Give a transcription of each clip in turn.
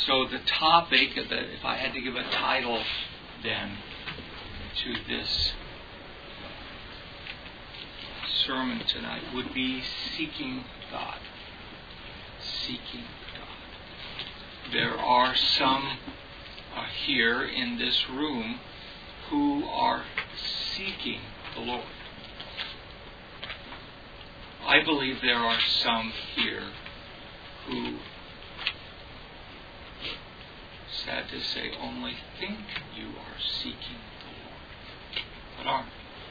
So the topic, if I had to give a title then to this sermon tonight, would be Seeking God. Seeking God. There are some here in this room who are seeking the Lord. I believe there are some here who, sad to say, only think you are seeking the Lord, but aren't.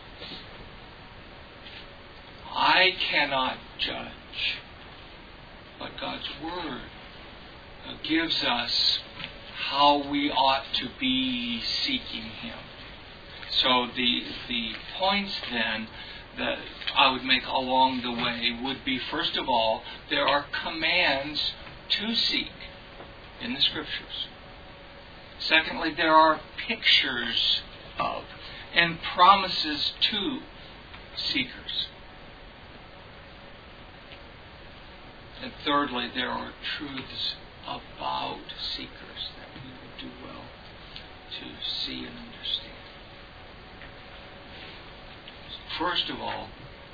I cannot judge, but God's Word gives us how we ought to be seeking Him. So the points then that I would make along the way would be, first of all, there are commands to seek in the Scriptures. Secondly, there are pictures of and promises to seekers. And thirdly, there are truths about seekers that we would do well to see and understand. First of all,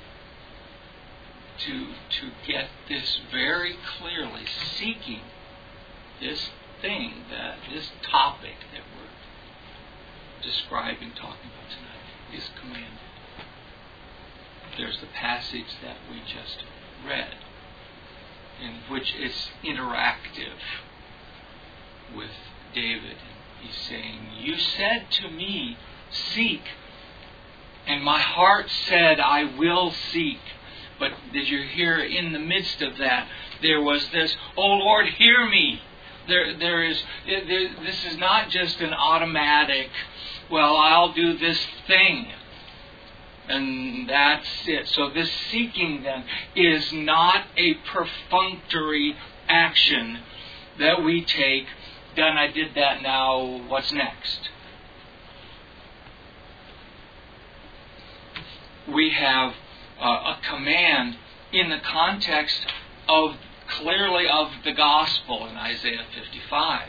to get this very clearly, seeking this thing, this topic that we're describing, talking about tonight, is commanded. There's the passage that we just read, in which it's interactive with David. He's saying, "You said to me, seek, and my heart said, I will seek." But did you hear in the midst of that, there was this, "Oh Lord, hear me." This is not just an automatic, well, I'll do this thing, and that's it. So this seeking then is not a perfunctory action that we take. Done, I did that, now what's next? We have a command in the context of clearly of the gospel in Isaiah 55.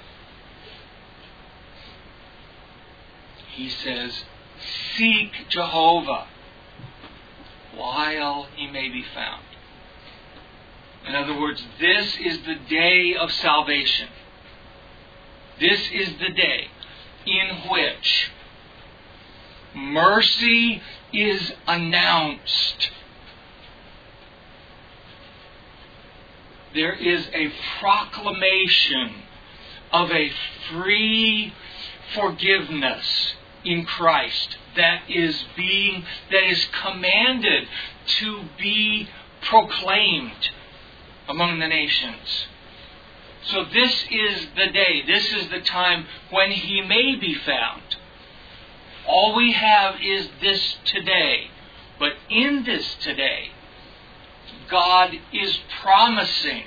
He says, "Seek Jehovah while he may be found." In other words, this is the day of salvation. This is the day in which mercy is announced. There is a proclamation of a free forgiveness in Christ that is commanded to be proclaimed among the nations. So this is the day, this is the time when He may be found. All we have is this today. But in this today, God is promising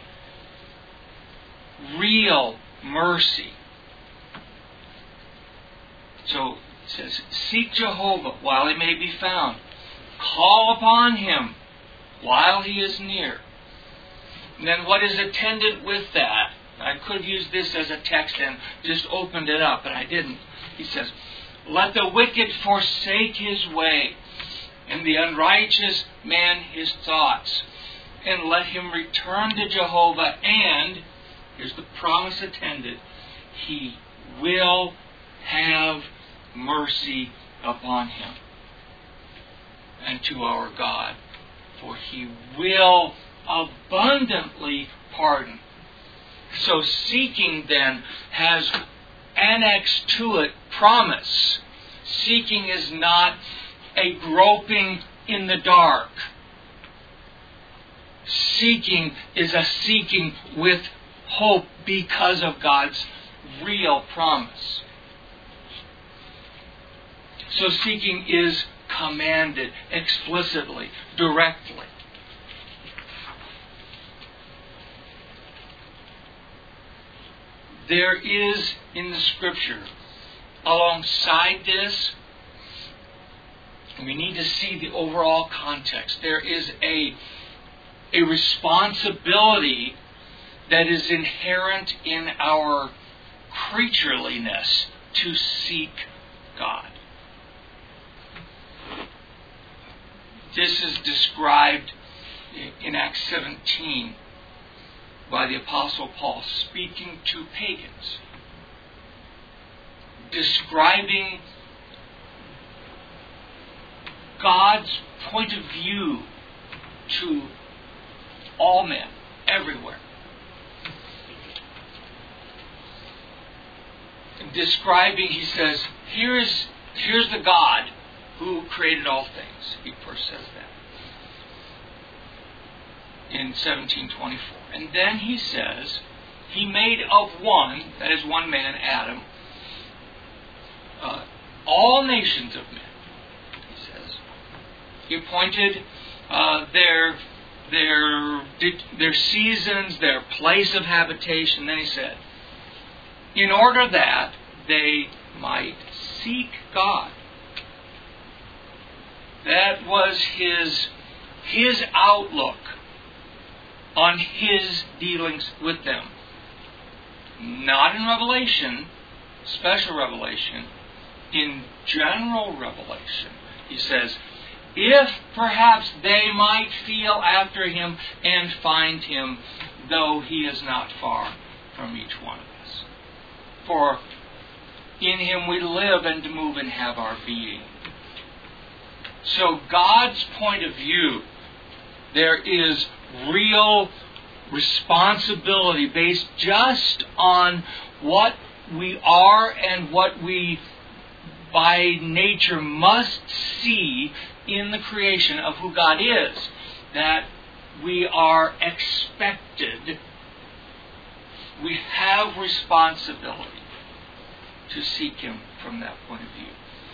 real mercy. So it says, "Seek Jehovah while he may be found. Call upon him while he is near." And then what is attendant with that? I could have used this as a text and just opened it up, but I didn't. He says, "Let the wicked forsake his way, and the unrighteous man his thoughts. And let him return to Jehovah, and," here's the promise attended, "He will have mercy upon him, and to our God, for He will abundantly pardon." So seeking then has annexed to it promise. Seeking is not a groping in the dark. Seeking is a seeking with hope because of God's real promise. So seeking is commanded explicitly, directly. There is in the Scripture, alongside this, we need to see the overall context. There is a responsibility that is inherent in our creatureliness to seek God. This is described in Acts 17 by the Apostle Paul speaking to pagans, describing God's point of view to all men, everywhere. Describing, he says, here's the God who created all things. He first says that in 1724. And then he says, he made of one, that is one man, Adam, all nations of men, he says. He appointed their seasons, their place of habitation. Then he said, in order that they might seek God. That was his outlook on his dealings with them. Not in Revelation, special revelation, in general revelation. He says, if perhaps they might feel after him and find him, though he is not far from each one of us. For in him we live and move and have our being. So God's point of view, there is real responsibility based just on what we are and what we by nature must see in the creation of who God is, that we are expected, we have responsibility to seek him from that point of view.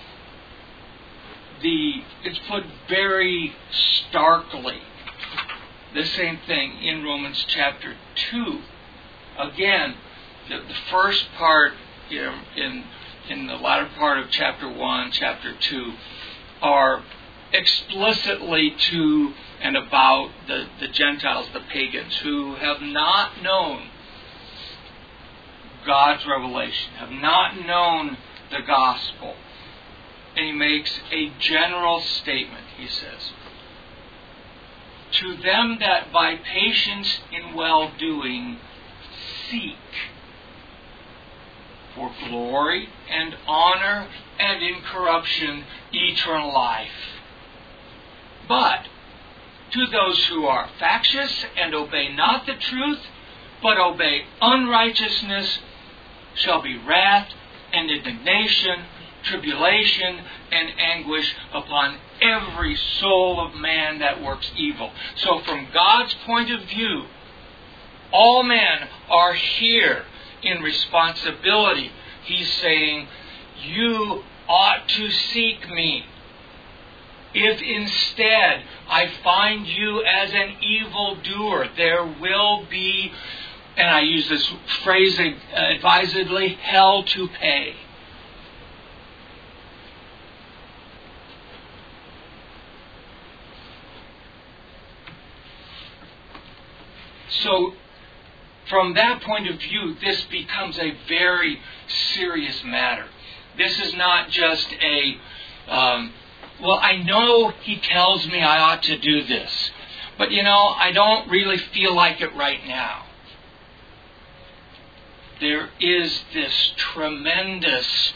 It's put very starkly, the same thing in Romans chapter 2. Again, the first part in the latter part of chapter 1, chapter 2, are explicitly to and about the Gentiles, the pagans, who have not known God's revelation, have not known the gospel. And he makes a general statement, he says, to them that by patience in well-doing seek for glory and honor and incorruption eternal life. But to those who are factious and obey not the truth, but obey unrighteousness, shall be wrath and indignation, tribulation and anguish upon every soul of man that works evil. So from God's point of view, all men are here in responsibility. He's saying, you ought to seek me. If instead I find you as an evildoer, there will be, and I use this phrase advisedly, hell to pay. So, from that point of view, this becomes a very serious matter. This is not just well, I know he tells me I ought to do this, but I don't really feel like it right now. There is this tremendous,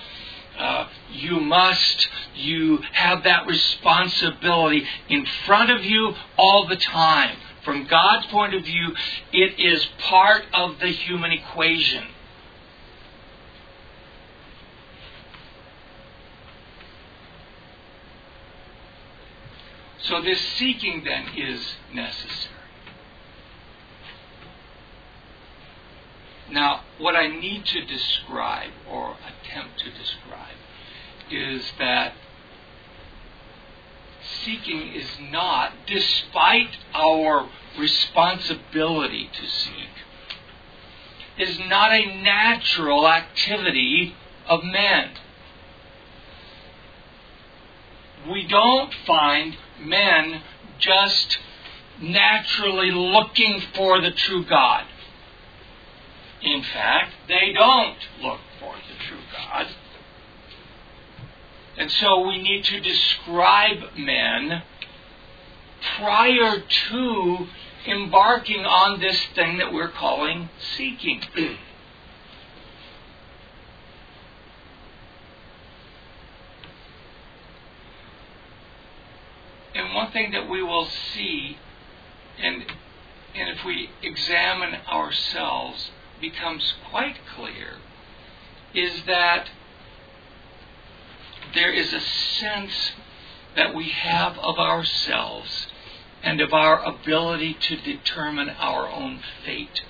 you have that responsibility in front of you all the time. From God's point of view, it is part of the human equation. So this seeking then is necessary. Now, what I need to describe, or attempt to describe, is that seeking is not, despite our responsibility to seek, is not a natural activity of men. We don't find men just naturally looking for the true God. In fact, they don't look for the true God. And so we need to describe men prior to embarking on this thing that we're calling seeking. And one thing that we will see, and if we examine ourselves, becomes quite clear, is that there is a sense that we have of ourselves and of our ability to determine our own fate.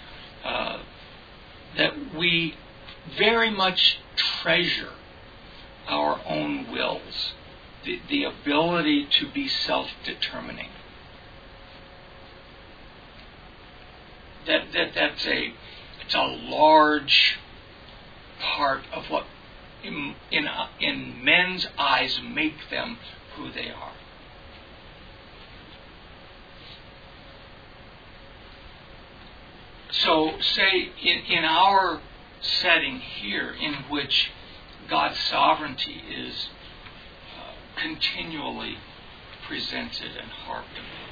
That we very much treasure our own wills, the ability to be self-determining. It's a large part of what in men's eyes make them who they are. So, say in our setting here, in which God's sovereignty is continually presented and harped upon,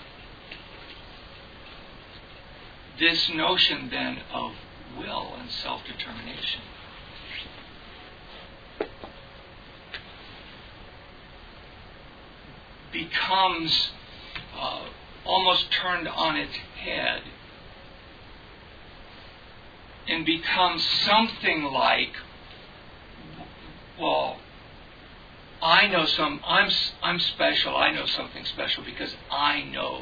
this notion then of will and self-determination becomes almost turned on its head and becomes something like, well, I'm special. I know something special because I know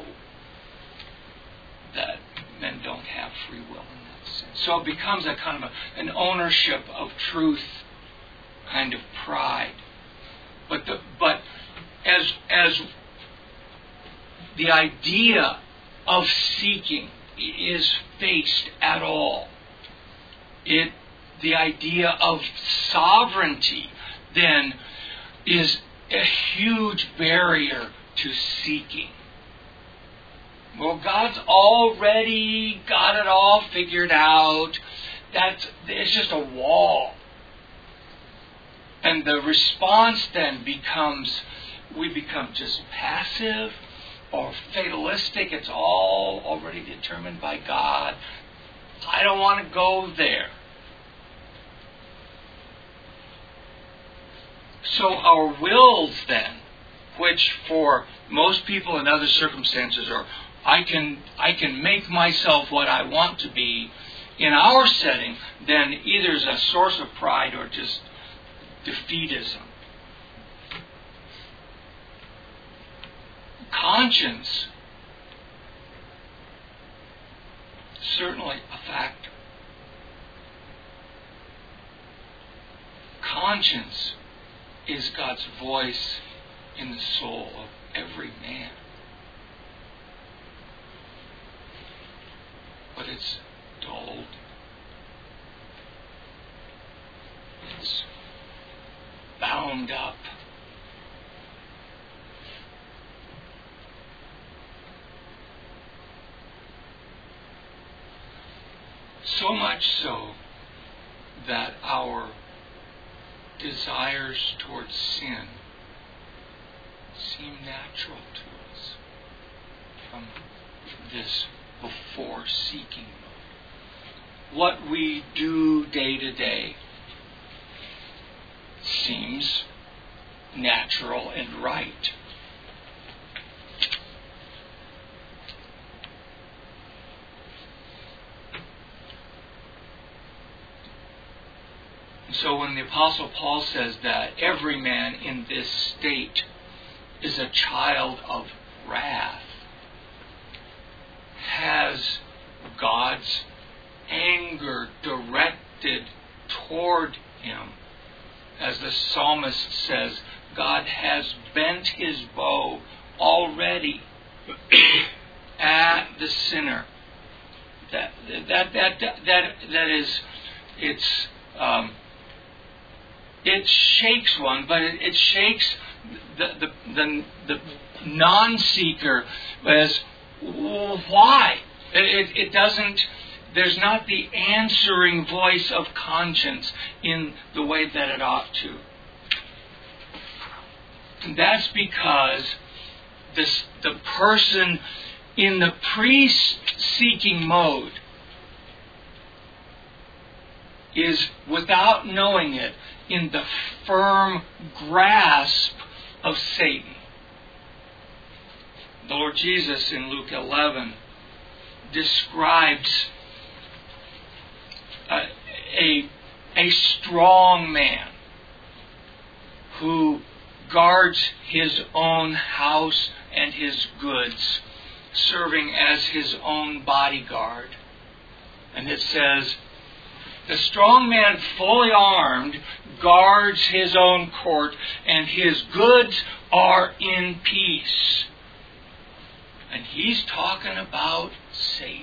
that men don't have free will in that sense. So it becomes a kind of an ownership of truth kind of pride. But as the idea of seeking is faced at all, the idea of sovereignty then is a huge barrier to seeking. Well, God's already got it all figured out. It's just a wall. And the response then we become just passive or fatalistic. It's all already determined by God. I don't want to go there. So our wills then, which for most people in other circumstances are, I can make myself what I want to be, in our setting, then either is a source of pride or just defeatism. Conscience, certainly a factor. Conscience is God's voice in the soul of every man. But it's dulled. It's bound up. So much so that our desires towards sin seem natural to us from this before seeking mode. What we do day to day seems natural and right. So when the Apostle Paul says that every man in this state is a child of wrath, has God's anger directed toward him, as the psalmist says, God has bent his bow already at the sinner. That is, it shakes one, but it shakes the non-seeker as, why? It There's not the answering voice of conscience in the way that it ought to. And that's because the person in the priest-seeking mode is, without knowing it, in the firm grasp of Satan. The Lord Jesus in Luke 11 describes a strong man who guards his own house and his goods, serving as his own bodyguard. And it says, the strong man, fully armed, guards his own court, and his goods are in peace. And he's talking about Satan.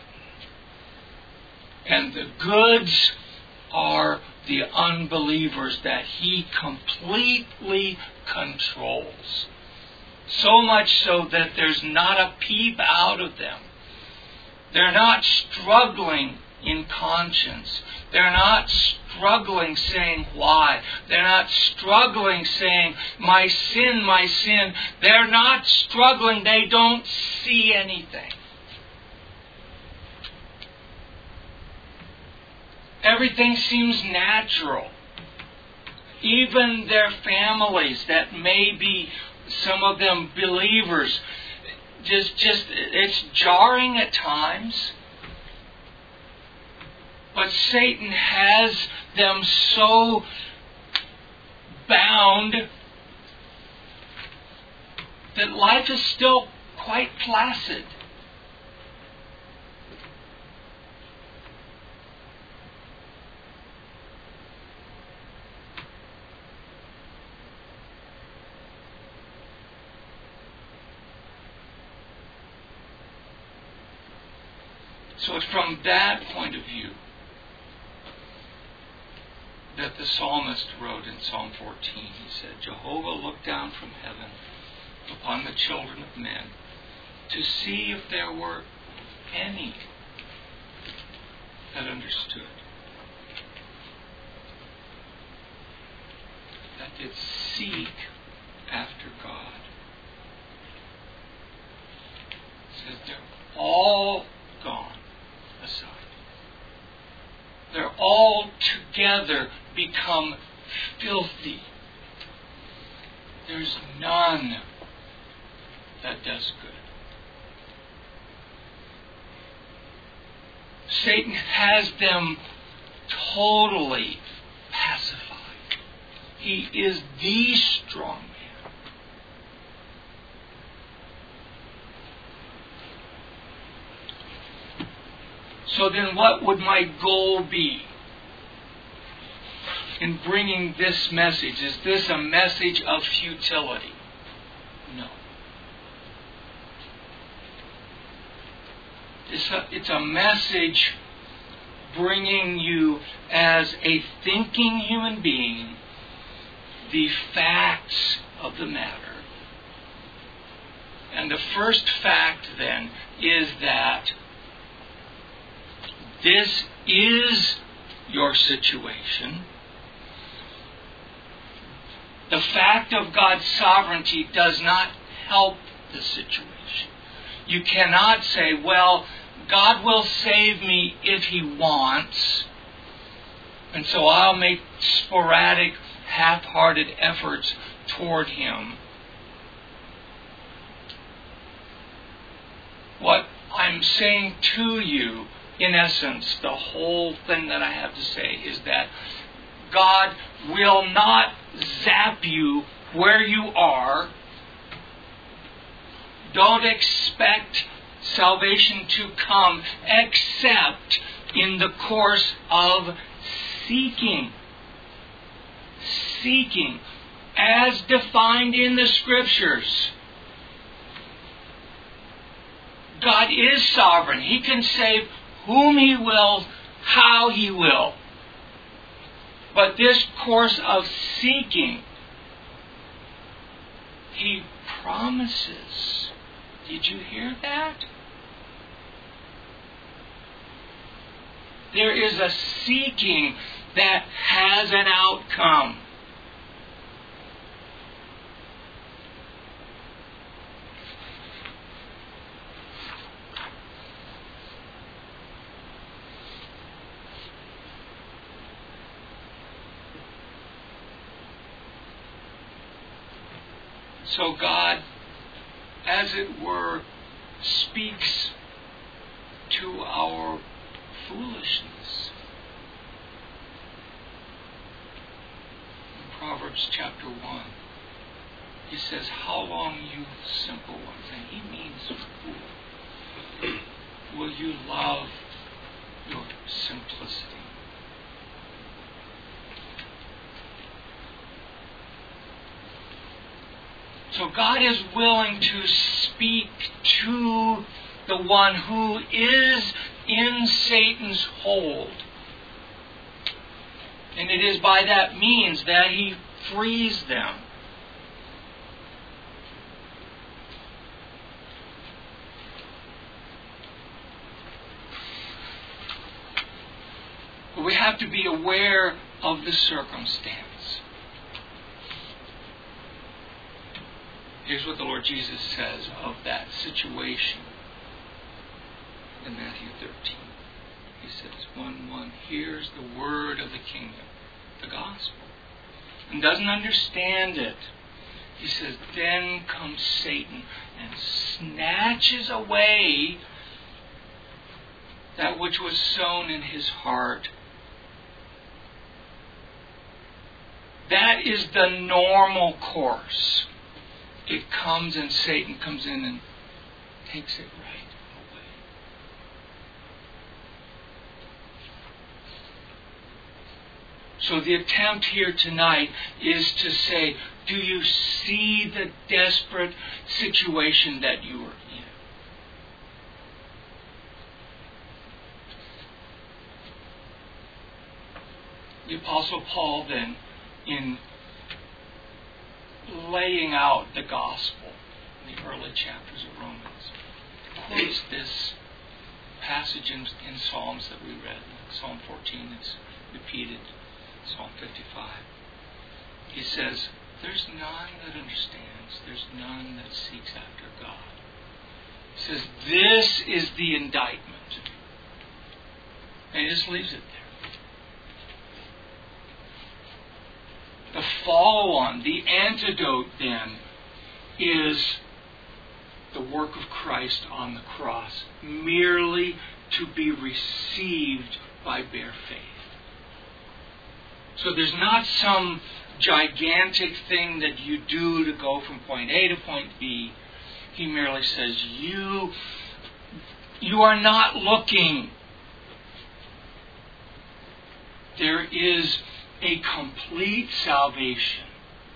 And the goods are the unbelievers that he completely controls. So much so that there's not a peep out of them. They're not struggling in conscience. They're not struggling saying why. They're not struggling saying, my sin, my sin. They're not struggling. They don't see anything. Everything seems natural. Even their families that may be, some of them believers, just it's jarring at times. But Satan has them so bound that life is still quite placid. So it's from that point of view that the psalmist wrote in Psalm 14. He said, Jehovah looked down from heaven upon the children of men to see if there were any that understood, that did seek after God. He says they're all gone aside. They're all together become filthy. There's none that does good. Satan has them totally pacified. He is the strong man. So then what would my goal be in bringing this message? Is this a message of futility? No. It's a message bringing you, as a thinking human being, the facts of the matter. And the first fact, then, is that this is your situation. The fact of God's sovereignty does not help the situation. You cannot say, well, God will save me if He wants, and so I'll make sporadic, half-hearted efforts toward Him. What I'm saying to you, in essence, the whole thing that I have to say is that God will not zap you where you are. Don't expect salvation to come except in the course of seeking. Seeking, as defined in the Scriptures. God is sovereign. He can save whom He will, how He will. But this course of seeking, He promises. Did you hear that? There is a seeking that has an outcome. So God, as it were, speaks to our foolishness. In Proverbs chapter 1, he says, "How long, you simple ones?" And he means fool. Will you love your simplicity? So God is willing to speak to the one who is in Satan's hold. And it is by that means that he frees them. But we have to be aware of the circumstance. Here's what the Lord Jesus says of that situation in Matthew 13. He says, 1:1 hears the word of the kingdom, the gospel, and doesn't understand it. He says, then comes Satan and snatches away that which was sown in his heart. That is the normal course. It comes and Satan comes in and takes it right away. So the attempt here tonight is to say, do you see the desperate situation that you are in? The Apostle Paul then, in laying out the gospel in the early chapters of Romans, quotes this passage in Psalms that we read. Psalm 14 is repeated, Psalm 55. He says, there's none that understands, there's none that seeks after God. He says, this is the indictment. And he just leaves it there. The follow-on, the antidote then, is the work of Christ on the cross, merely to be received by bare faith. So there's not some gigantic thing that you do to go from point A to point B. He merely says, you are not looking. There is a complete salvation.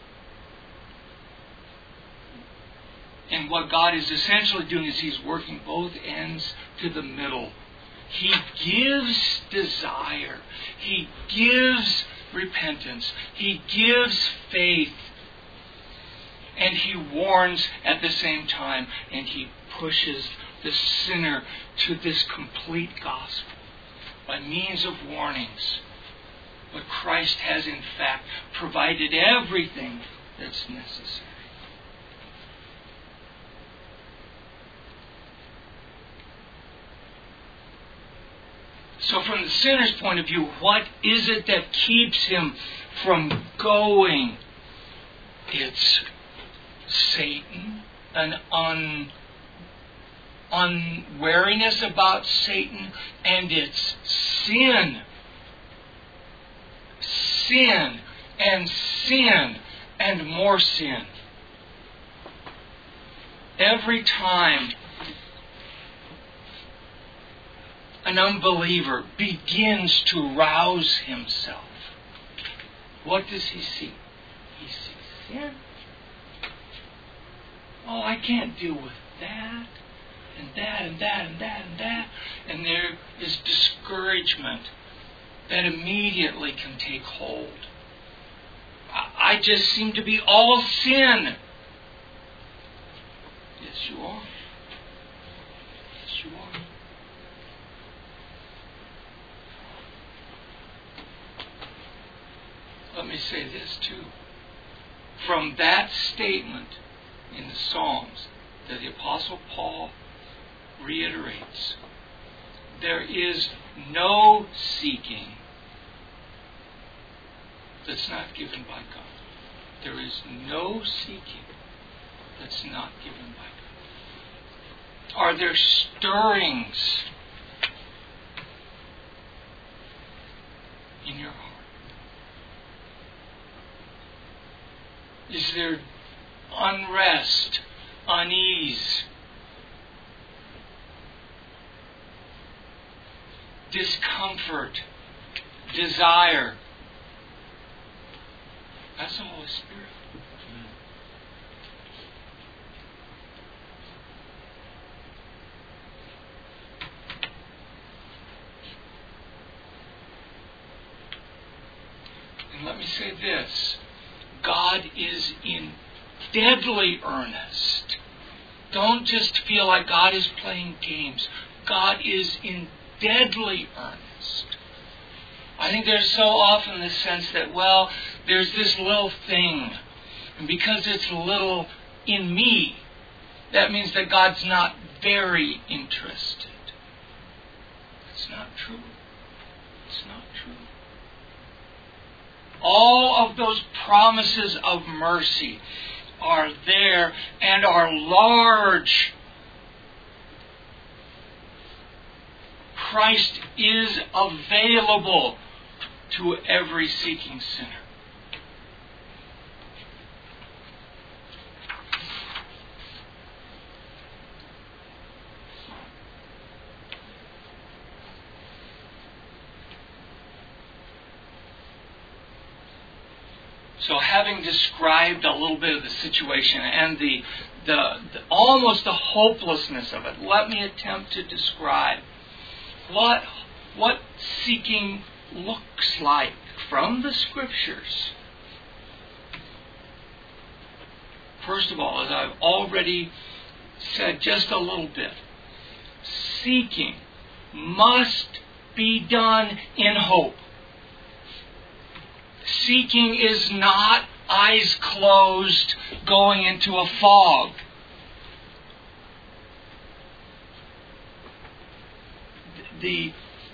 And what God is essentially doing is He's working both ends to the middle. He gives desire. He gives repentance. He gives faith. And He warns at the same time. And He pushes the sinner to this complete gospel by means of warnings. But Christ has in fact provided everything that's necessary. So from the sinner's point of view, what is it that keeps him from going? It's Satan, an unwariness about Satan, and it's sin. Sin and sin and more sin. Every time an unbeliever begins to rouse himself, what does he see? He sees sin. Oh, I can't deal with that, and that, and that, and that, and that. And there is discouragement that immediately can take hold. I just seem to be all sin. Yes, you are. Yes, you are. let me say this too. From that statement in the Psalms that the Apostle Paul reiterates, there is no seeking that's not given by God. There is no seeking that's not given by God. Are there stirrings in your heart? Is there unrest, unease, discomfort, desire? That's the Holy Spirit. And let me say this. God is in deadly earnest. Don't just feel like God is playing games. God is in deadly earnest. I think there's so often this sense that, well, there's this little thing, and because it's little in me, that means that God's not very interested. That's not true. It's not true. All of those promises of mercy are there and are large. Christ is available to every seeking sinner. So having described a little bit of the situation and the almost the hopelessness of it, let me attempt to describe what seeking looks like from the Scriptures. First of all, as I've already said just a little bit, seeking must be done in hope. Seeking is not eyes closed going into a fog. The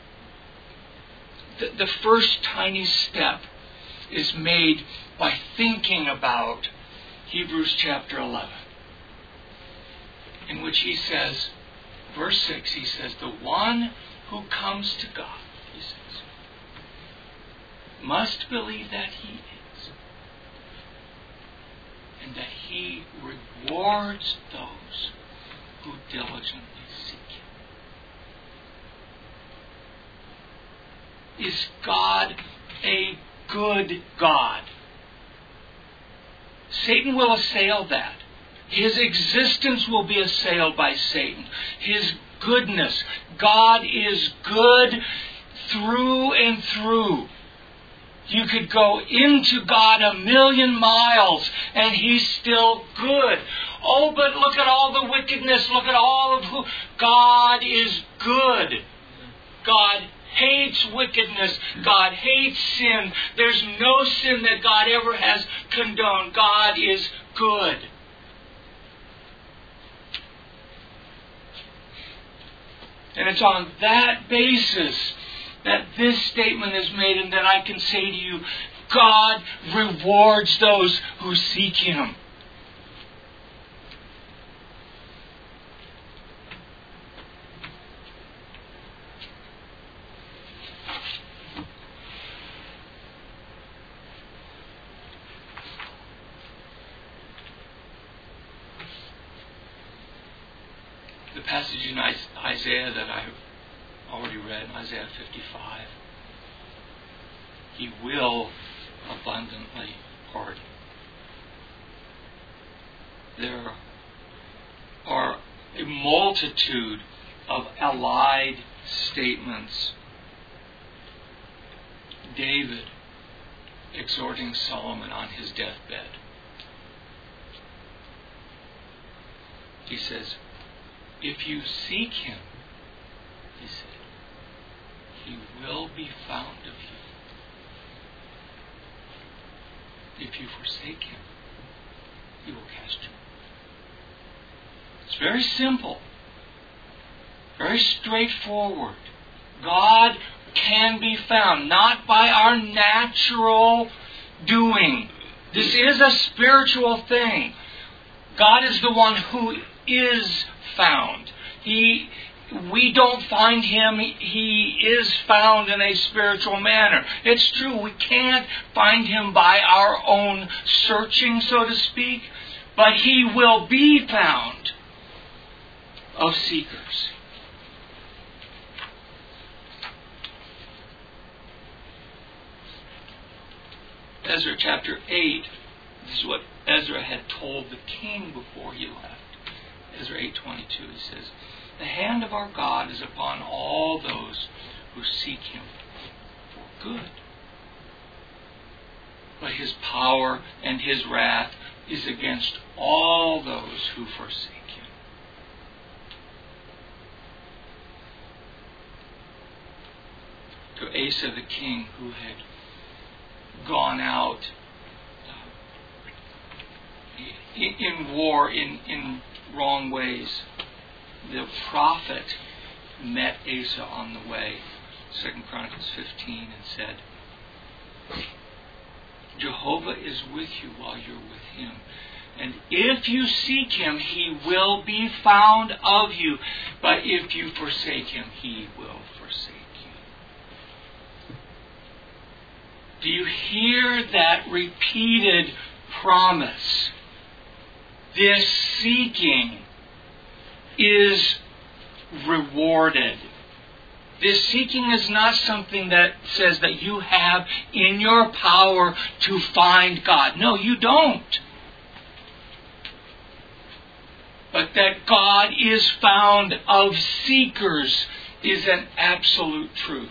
first tiny step is made by thinking about Hebrews chapter 11, in which he says, verse 6, he says, the one who comes to God, he says, must believe that He is, and that He rewards those who diligently seek Him. Is God a good God? Satan will assail that. His existence will be assailed by Satan. His goodness. God is good through and through. You could go into God 1,000,000 miles and He's still good. Oh, but look at all the wickedness. Look at all of who. God is good. God hates wickedness. God hates sin. There's no sin that God ever has condoned. God is good. And it's on that basis that this statement is made, and that I can say to you, God rewards those who seek Him. The passage in Isaiah that I have already read, Isaiah 55, He will abundantly pardon. There are a multitude of allied statements. David exhorting Solomon on his deathbed. He says, if you seek Him, he said, He will be found of you. If you forsake Him, He will cast you. It's very simple. Very straightforward. God can be found, not by our natural doing. This is a spiritual thing. God is the one who is found. We don't find Him. He is found in a spiritual manner. It's true, we can't find Him by our own searching, so to speak, but He will be found of seekers. Ezra chapter 8, this is what Ezra had told the king before he left. Ezra 8:22, he says, "The hand of our God is upon all those who seek Him for good. But His power and His wrath is against all those who forsake Him." To Asa the king, who had gone out in war in wrong ways, the prophet met Asa on the way, 2 Chronicles 15, and said, "Jehovah is with you while you're with Him. And if you seek Him, He will be found of you. But if you forsake Him, He will forsake you." Do you hear that repeated promise? This seeking is rewarded. This seeking is not something that says that you have in your power to find God. No, you don't. But that God is found of seekers is an absolute truth.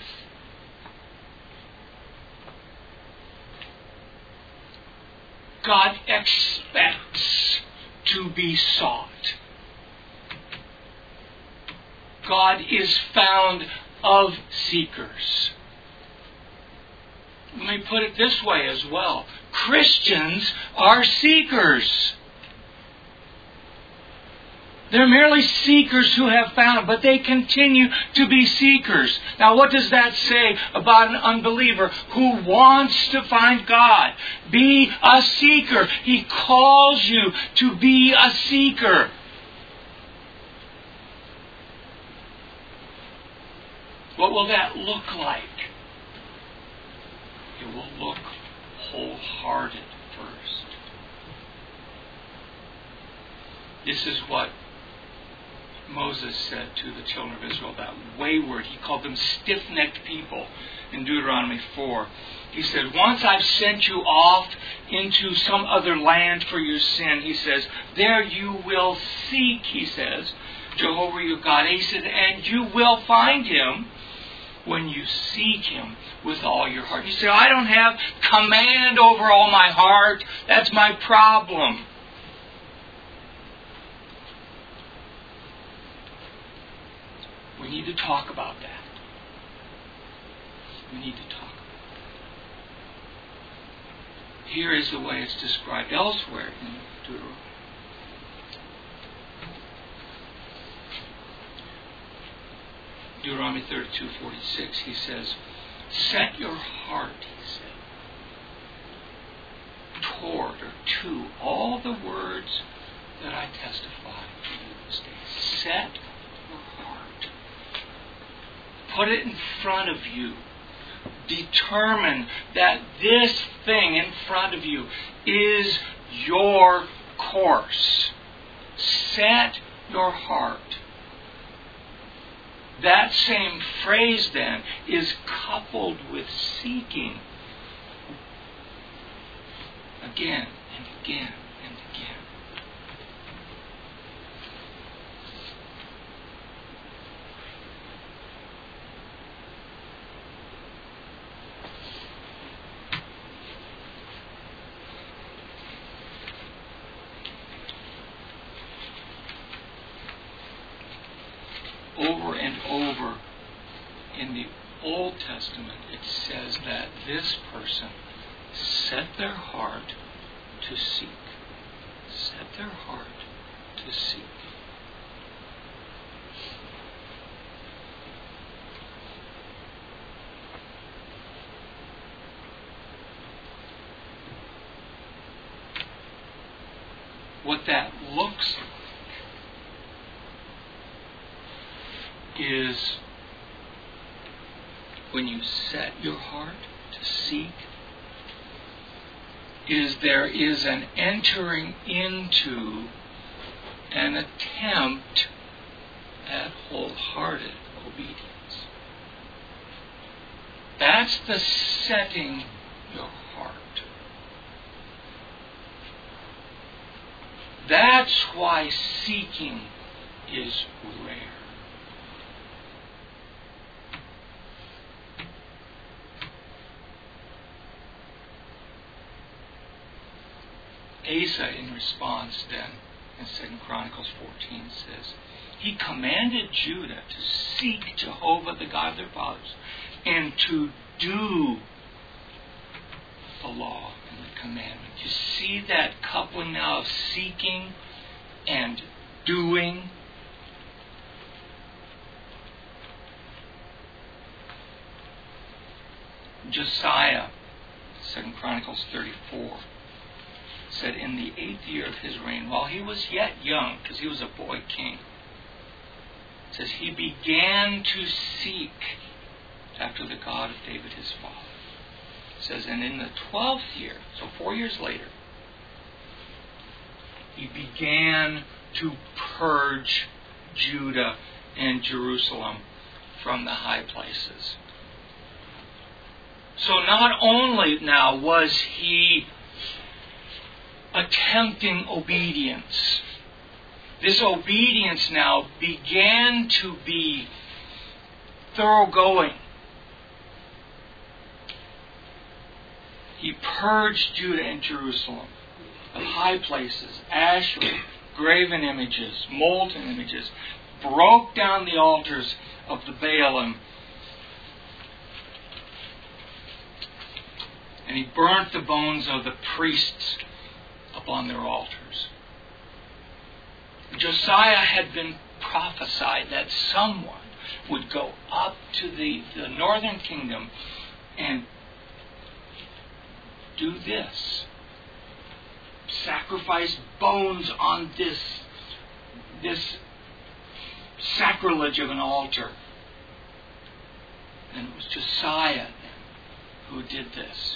God expects to be sought. God is found of seekers. Let me put it this way as well. Christians are seekers. They're merely seekers who have found, but they continue to be seekers. Now, what does that say about an unbeliever who wants to find God? Be a seeker. He calls you to be a seeker. What will that look like? It will look wholehearted first. This is what Moses said to the children of Israel, that wayward, he called them stiff-necked people in Deuteronomy 4. He said, "Once I've sent you off into some other land for your sin," he says, "there you will seek," he says, "Jehovah your God." He said, "and you will find Him when you seek Him with all your heart." You say, "I don't have command over all my heart. That's my problem." We need to talk about that. We need to talk about that. Here is the way it's described elsewhere in Deuteronomy. Deuteronomy 32:46, he says, "Set your heart," he said, "toward or to all the words that I testify to you this day." Set your heart. Put it in front of you. Determine that this thing in front of you is your course. Set your heart. That same phrase then is coupled with seeking again and again and again. Over and over in the Old Testament, it says that this person set their heart to seek. Set their heart to seek. What that looks like is when you set your heart to seek, there is an entering into an attempt at wholehearted obedience. That's the setting your heart. That's why seeking is rare. Asa, in response then, in 2 Chronicles 14, says, he commanded Judah to seek Jehovah, the God of their fathers, and to do the law and the commandment. You see that coupling now of seeking and doing? Josiah, 2 Chronicles 34, said in the 8th year of his reign, while he was yet young, because he was a boy king, it says he began to seek after the God of David his father. It says, and in the 12th year, so 4 years later, he began to purge Judah and Jerusalem from the high places. So not only now was he attempting obedience, this obedience now began to be thoroughgoing. He purged Judah and Jerusalem, the high places, Asherah, graven images, molten images, broke down the altars of the Baalim, and he burnt the bones of the priests upon their altars. Josiah had been prophesied that someone would go up to the northern kingdom and do this. Sacrifice bones on this sacrilege of an altar. And it was Josiah then who did this.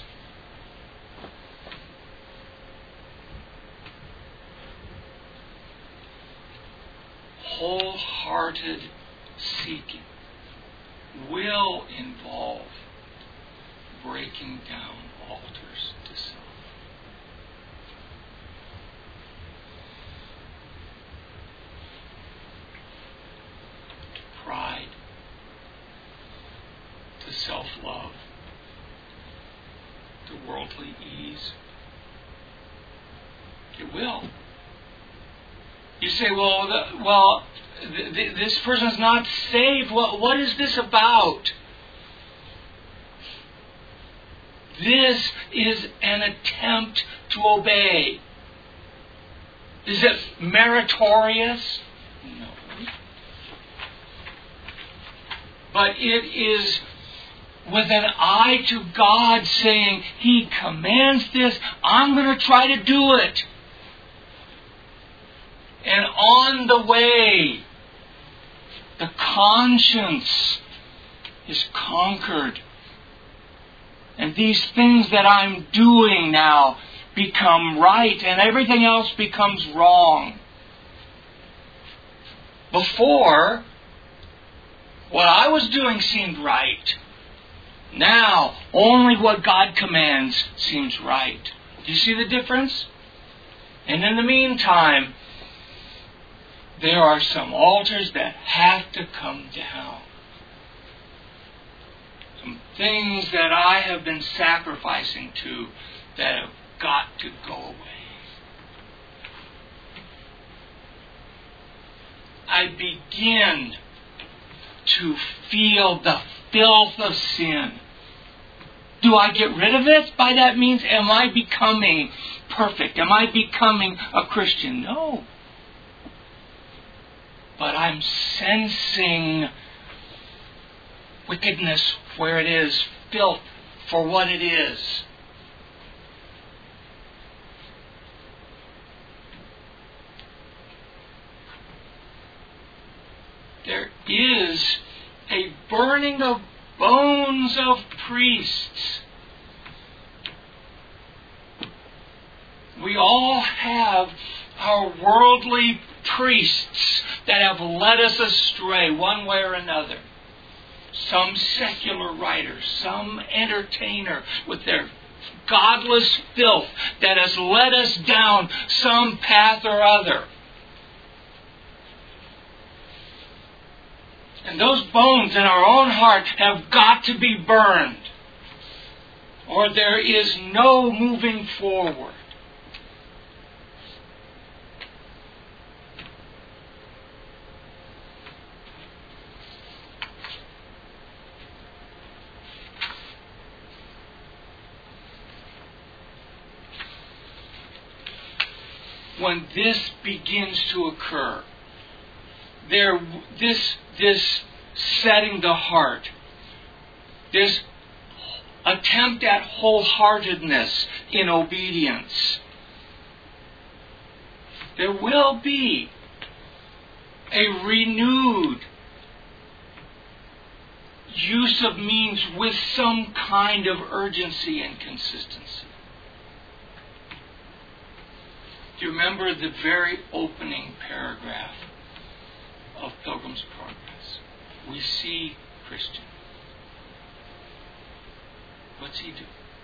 Wholehearted seeking will involve breaking down altars to self. To pride, to self-love, to worldly ease. It will. You say, this person's not saved. What is this about? This is an attempt to obey. Is it meritorious? No. But it is with an eye to God saying, He commands this, I'm going to try to do it. And on the way, the conscience is conquered. And these things that I'm doing now become right, and everything else becomes wrong. Before, what I was doing seemed right. Now, only what God commands seems right. Do you see the difference? And in the meantime, there are some altars that have to come down. Some things that I have been sacrificing to that have got to go away. I begin to feel the filth of sin. Do I get rid of it? By that means, am I becoming perfect? Am I becoming a Christian? No. But I'm sensing wickedness where it is, filth for what it is. There is a burning of bones of priests. We all have our worldly priests that have led us astray one way or another. Some secular writer, some entertainer with their godless filth that has led us down some path or other. And those bones in our own heart have got to be burned, or there is no moving forward. When this begins to occur, this setting the heart, this attempt at wholeheartedness in obedience, there will be a renewed use of means with some kind of urgency and consistency. Do you remember the very opening paragraph of Pilgrim's Progress? We see Christian. What's he do?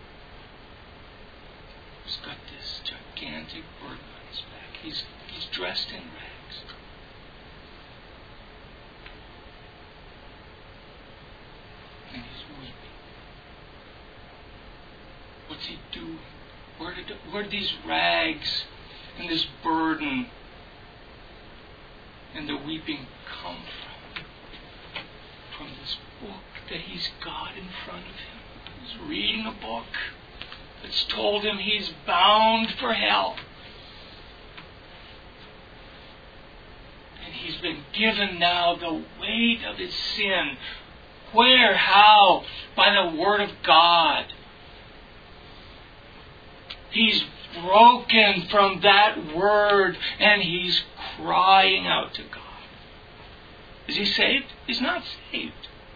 He's got this gigantic burden on his back. He's dressed in rags. And he's weeping. What's he doing? Where did these rags and this burden and the weeping come from? From this book that he's got in front of him. He's reading a book that's told him he's bound for hell. And he's been given now the weight of his sin. Where? How? By the Word of God. He's broken from that Word and he's crying out to God. Is he saved? He's not saved.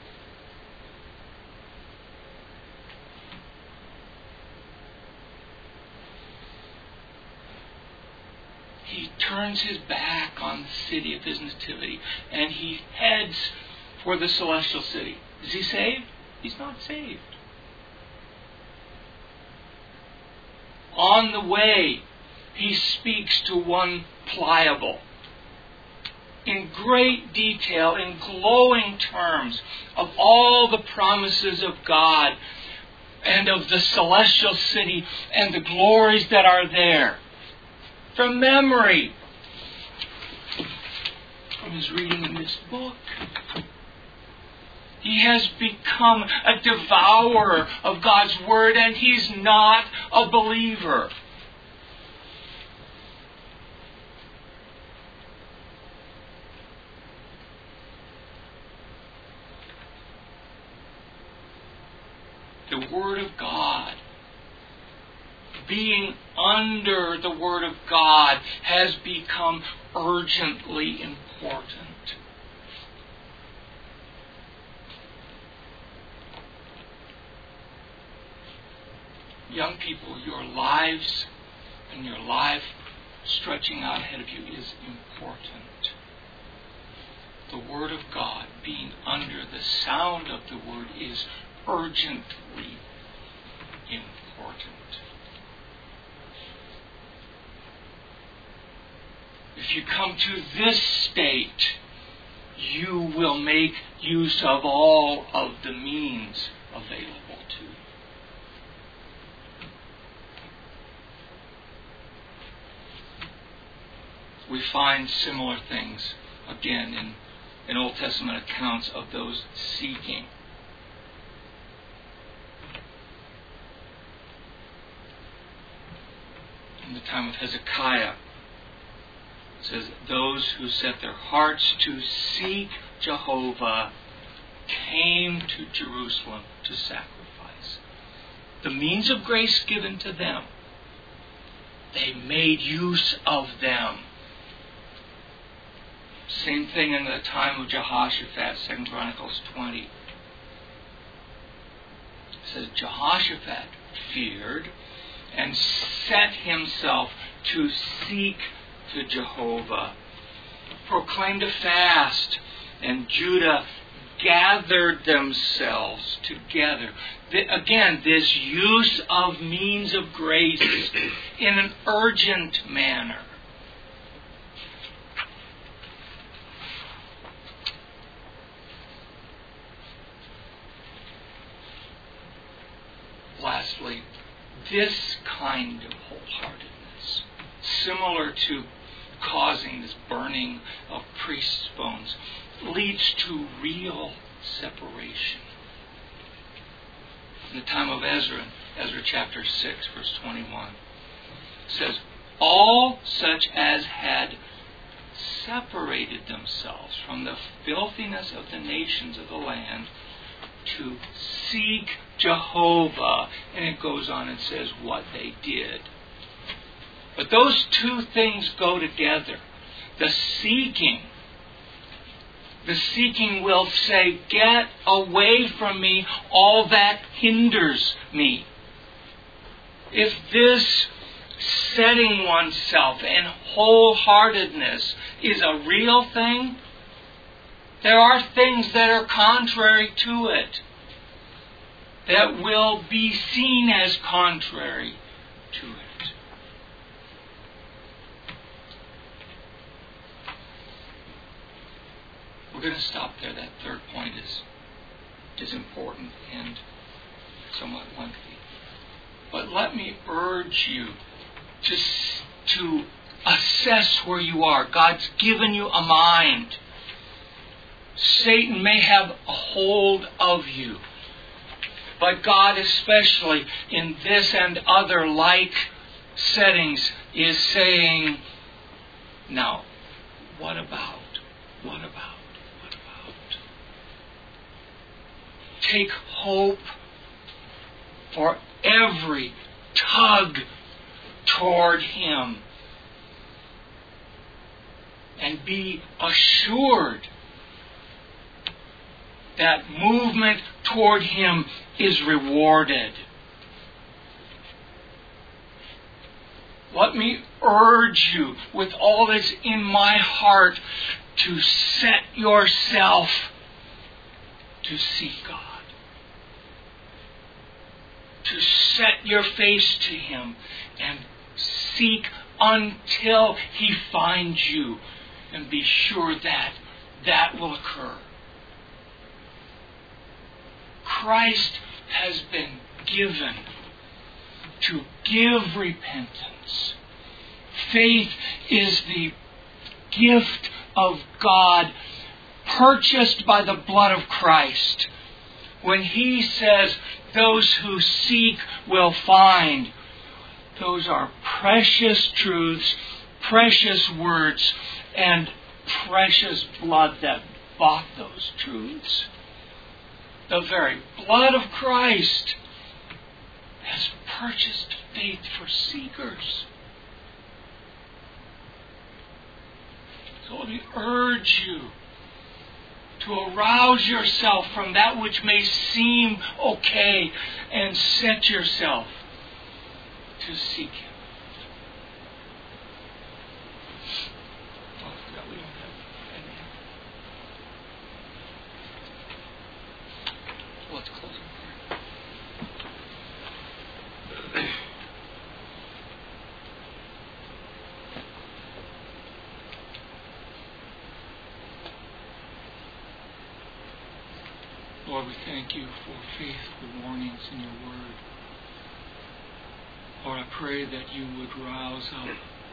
He turns his back on the city of his nativity and he heads for the celestial city. Is he saved? He's not saved. On the way, he speaks to one Pliable in great detail, in glowing terms, of all the promises of God and of the celestial city and the glories that are there. From memory, from his reading in this book. He has become a devourer of God's Word, and he's not a believer. The Word of God, being under the Word of God, has become urgently important. Young people, your lives and your life stretching out ahead of you is important. The Word of God, being under the sound of the Word, is urgently important. If you come to this state, you will make use of all of the means available to you. We find similar things again in Old Testament accounts of those seeking. in the time of Hezekiah. It says, those who set their hearts to seek Jehovah came to Jerusalem to sacrifice. The means of grace given to them, they made use of them. Same thing in the time of Jehoshaphat, 2 Chronicles 20. It says, Jehoshaphat feared and set himself to seek to Jehovah, proclaimed a fast, and Judah gathered themselves together. Again, this use of means of grace in an urgent manner. Lastly, this kind of wholeheartedness, similar to causing this burning of priests' bones, leads to real separation. In the time of Ezra, Ezra chapter 6, verse 21, says, all such as had separated themselves from the filthiness of the nations of the land to seek Jehovah. And it goes on and says what they did. But those two things go together. The seeking will say, get away from me all that hinders me. If this setting oneself and wholeheartedness is a real thing, there are things that are contrary to it that will be seen as contrary to it. We're going to stop there. That third point is important and somewhat lengthy. But let me urge you to assess where you are. God's given you a mind. Satan may have a hold of you. But God, especially in this and other like settings, is saying, now, what about? What about? What about? Take hope for every tug toward Him. And be assured that movement toward Him is rewarded. Let me urge you with all that's in my heart to set yourself to seek God. To set your face to Him and seek until He finds you, and be sure that that will occur. Christ has been given to give repentance. Faith is the gift of God purchased by the blood of Christ. When He says, those who seek will find, those are precious truths, precious words, and precious blood that bought those truths. The very blood of Christ has purchased faith for seekers. So let me urge you to arouse yourself from that which may seem okay and set yourself to seek Him. Oh, I forgot we don't have any. Let's close in prayer. Lord, we thank You for faithful warnings in Your Word. Lord, I pray that You would rouse up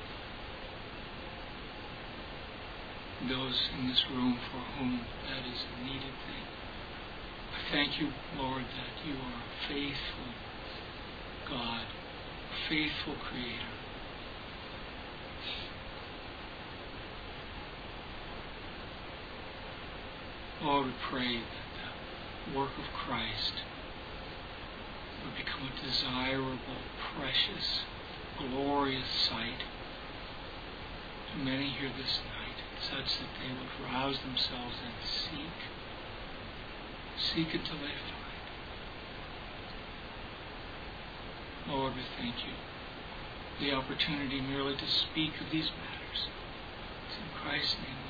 those in this room for whom that is a needed thing. I thank You, Lord, that You are a faithful God, a faithful Creator. Lord, we pray that the work of Christ would become a desirable, precious, glorious sight to many here this night, such that they would rouse themselves and seek until they find. Lord, we thank you for the opportunity merely to speak of these matters. It's in Christ's name.